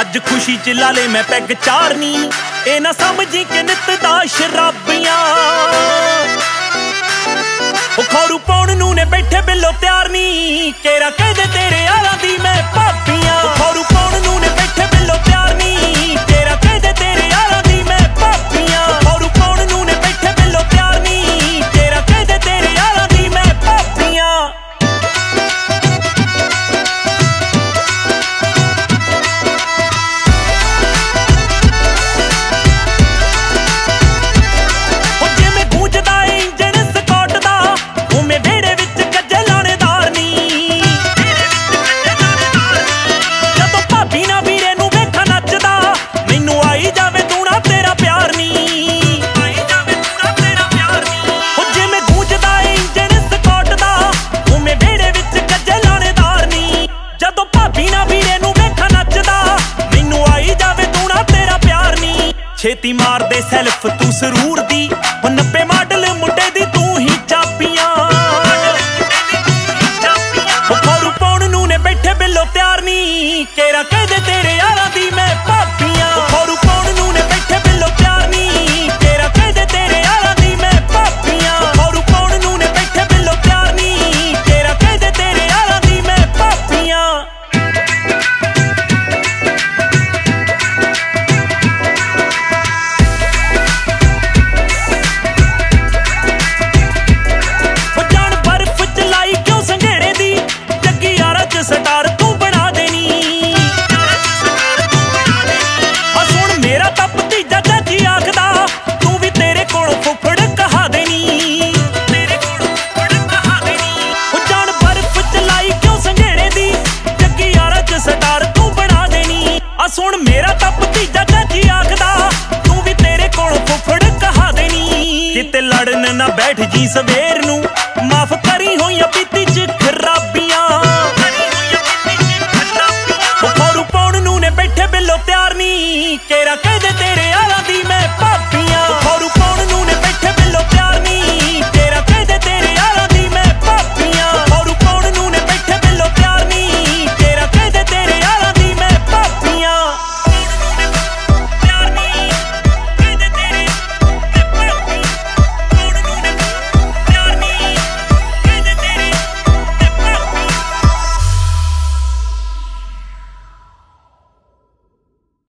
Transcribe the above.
ਅੱਜ ਖੁਸ਼ੀ ਚ ਲਾ ਲੈ ਮੈਂ ਪੈਗ ਚਾਰਨੀ, ਇਹ ਨਾ ਸਮਝੀ ਕਿ ਨਿੱਤ ਦਾ ਸ਼ਰਾਬੀਆਂ। ਉਹ ਖੌਰੂ ਪਾਉਣ ਨੂੰ ਨੇ ਬੈਠੇ ਬਿੱਲੋ ਤਿਆਰ ਨੀ, ਕੇਰਾ ਕਹਦੇ ਤੇਰੇ ਯਾਰਾਂ ਦੀ ਮੈਂ ਭਾਬੀਆਂ। ਉਹ ਖੌਰੂ ਪਾਉਣ ਨੂੰ ਨੇ ਬੈਠੇ ਬਿੱਲੋ ਤਿਆਰ ਨੀ, ਕੇਰਾ ਕਹਦੇ ਤੇਰੇ ਯਾਰਾਂ ਦੀ ਮੈਂ ਭਾਬੀਆਂ। ਉਹ ਖੌਰੂ ਪਾਉਣ ਨੂੰ ਨੇ ਬੈਠੇ ਬਿੱਲੋ ਤਿਆਰ ਨੀ, ਕੇਰਾ ਕਹਦੇ ਤੇਰੇ ਯਾਰਾਂ ਦੀ ਮੈਂ ਭਾਬੀਆਂ। ਛੇਤੀ ਮਾਰਦੇ ਸੈਲਫ ਤੂੰ ਸਰੂਰ ਦੀ, ਉਹ 90 ਮਾਡਲ ਮੁੰਡੇ ਦੀ ਤੂੰ ਹੀ ਚਾਬੀਆਂ। ਉਹ ਖੌਰੂ ਪਾਉਣ ਨੂੰ ਨੇ ਬੈਠੇ ਬਿੱਲੋ ਤਿਆਰ ਨੀ, ਕੇਰਾ ਕਹਦੇ ਤੇਰੇ ਯਾਰਾਂ ਦੀ ਮੈਂ ਭਾਬੀਆਂ। ਉਹ ਖੌਰੂ ਪਾਉਣ ਨੂੰ ਨੇ ਬੈਠੇ ਬਿੱਲੋ ਤਿਆਰ ਨੀ, ਕੇਰਾ ਕਹਦੇ ਤੇਰੇ ਯਾਰਾਂ ਦੀ ਮੈਂ ਭਾਬੀਆਂ। ਉਹ ਖੌਰੂ ਪਾਉਣ ਨੂੰ ਨੇ ਬੈਠੇ ਬਿੱਲੋ ਤਿਆਰ ਨੀ, ਕੇਰਾ ਕਹਦੇ ਤੇਰੇ ਯਾਰਾਂ ਦੀ ਮੈਂ ਭਾਬੀਆਂ। ਸਟਾਰ ਤੂੰ ਬਣਾ ਦੇਣੀ, ਆ ਸੁਣ ਮੇਰਾ ਤਾਂ ਭਤੀਜਾ ਚਾਚੀ ਆਖਦਾ, ਤੂੰ ਵੀ ਤੇਰੇ ਕੋਲ ਫੁੱਫੜ ਕਹਾ ਦੇਣੀ। ਉਹ ਜਾਣ ਬਰਫ਼ ਚ ਲਾਈ ਕਿਉਂ ਸੰਘੇੜੇ ਦੀ, ਜੱਗੀ ਯਾਰਾਂ ਚ ਸਟਾਰ ਤੂੰ ਬਣਾ ਦੇਣੀ। ਆ ਸੁਣ ਮੇਰਾ ਤਾਂ ਭਤੀਜਾ ਚਾਚੀ ਆਖਦਾ, ਤੂੰ ਵੀ ਤੇਰੇ ਕੋਲ ਫੁੱਫੜ ਕਹਾ ਦੇਣੀ। ਕਿਤੇ ਲੜਨ ਨਾ ਬੈਠ ਜੀ ਸਵੇਰ ਨੂੰ, ਮਾਫ ਕਰੀ ਹੋਈਆਂ ਬੀਤੀ